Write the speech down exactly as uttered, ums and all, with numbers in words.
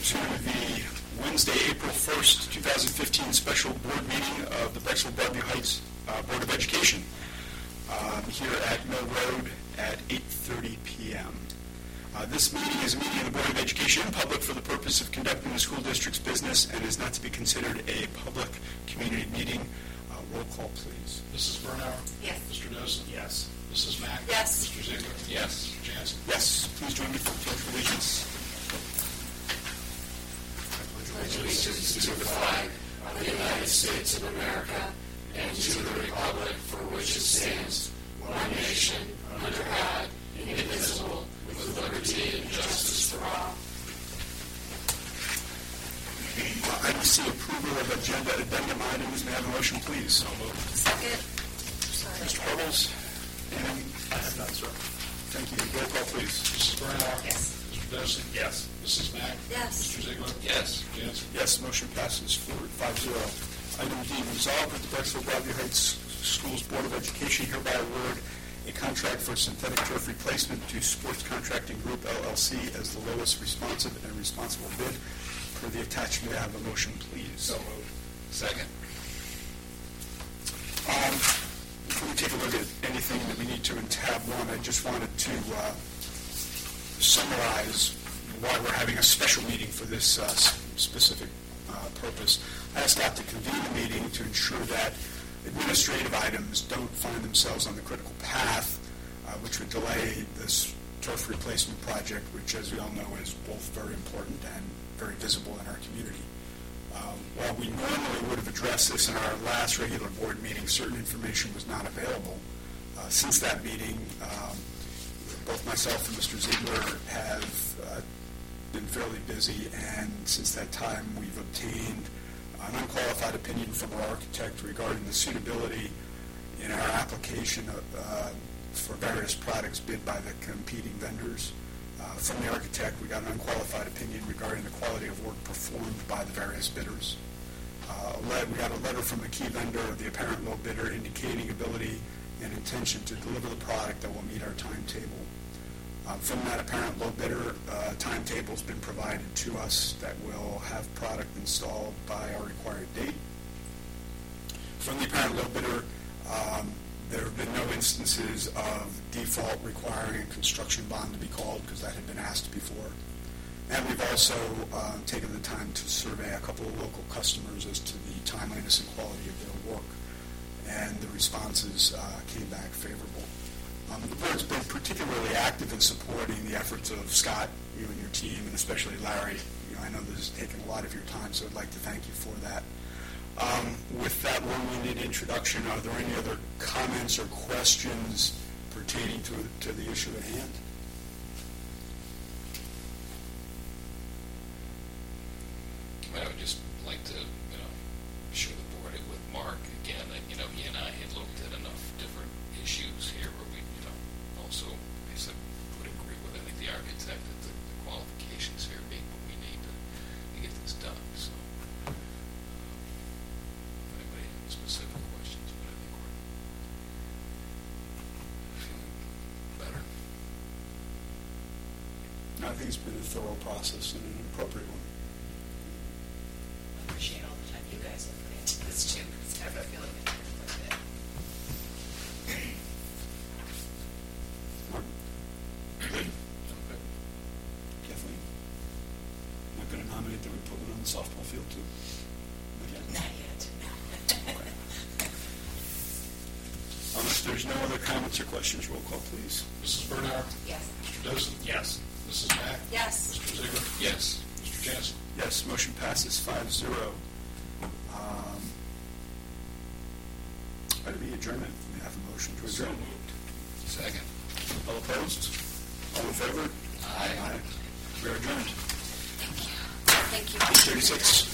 to the Wednesday, April first, two thousand fifteen special board meeting of the Brecksville Bellevue Heights uh, Board of Education um, here at Mill Road at eight thirty p.m. Uh, this meeting is a meeting of the Board of Education in public for the purpose of conducting the school district's business and is not to be considered a public community meeting. Uh, roll call, please. Missus Bernauer? Yes. Mister Dosen? Yes. Missus Mack? Yes. Mister Ziegler? Yes. Mister Jansen? Yes. Please join me for the Pledge of Allegiance. Allegiance to the flag of the United States of America and to the republic for which it stands, one nation, under God, indivisible, with liberty and justice for all. Uh, Item C, approval of agenda addendum items. May I have a motion, please? So moved. Second. Sorry. Mister Hubbles? And I have none, sir. Thank you. Roll call, please. Missus Bernauer? Yes. Mister Dosen? Yes. Missus Mack? Yes. Mister Ziegler? Yes. Mister Jansen? Yes, motion passes four, five zero. Item D, resolved that the Brecksville Bellevue Heights Schools Board of Education hereby award a contract for synthetic turf replacement to Sports Contracting Group, L L C, as the lowest responsive and responsible bid. Per the attachment, may I have a motion, please? So moved. Second. Um, before we take a look at anything that we need to in tab one, I just wanted to uh, summarize why we're having a special meeting for this uh, specific uh, purpose. I asked Scott to convene the meeting to ensure that administrative items don't find themselves on the critical path, uh, which would delay this turf replacement project, which, as we all know, is both very important and very visible in our community. Um, while we normally would have addressed this in our last regular board meeting, certain information was not available. Uh, since that meeting, um, both myself and Mister Ziegler have uh, been fairly busy, and since that time we've obtained an unqualified opinion from our architect regarding the suitability in our application of, uh, for various products bid by the competing vendors. Uh, from the architect, we got an unqualified opinion regarding the quality of work performed by the various bidders. Uh, we got a letter from the key vendor, the apparent low bidder, indicating ability and intention to deliver the product that will meet our timetable. Um, from that apparent low bidder, uh, timetable has been provided to us that will have product installed by our required date. From the apparent low bidder, um, there have been no instances of default requiring a construction bond to be called, because that had been asked before. And we've also uh, taken the time to survey a couple of local customers as to the timeliness and quality of their work, and the responses uh, came back favorable. Um, the board's been particularly active in supporting the efforts of Scott, you and your team, and especially Larry. You know, I know this has taken a lot of your time, so I'd like to thank you for that. Um, with that long-winded introduction, are there any other comments or questions pertaining to, to the issue at hand? I would just like to, you know, share the board with Mark again. And, you know, he and I had looked at enough different issues here where we, you know, also, I said, would agree with, I think, the architect that the, the qualifications here meet what we need to, to get this done. So, um, anybody have specific questions? But I think we're feeling better. No, I think it's been a thorough process and an appropriate one. Appreciate all the time you guys have put into this too. It's kind of a feeling in here for a bit. Mark? Good. Kathleen? Not going to nominate that we put one on the softball field too? Not yet? Not yet. Okay. Um, if there's no other comments or questions, roll call, please. Missus Bernauer? Yes. Mister Dosen? Yes. Missus Mack? Yes. Mister Ziegler? Yes. Mister Jansen? Yes, motion passes five zero. Um, item E, adjournment. May I have a motion to So adjourn? moved. Second. All opposed? All in favor? Aye. We are adjourned. Thank you. eight thirty-six.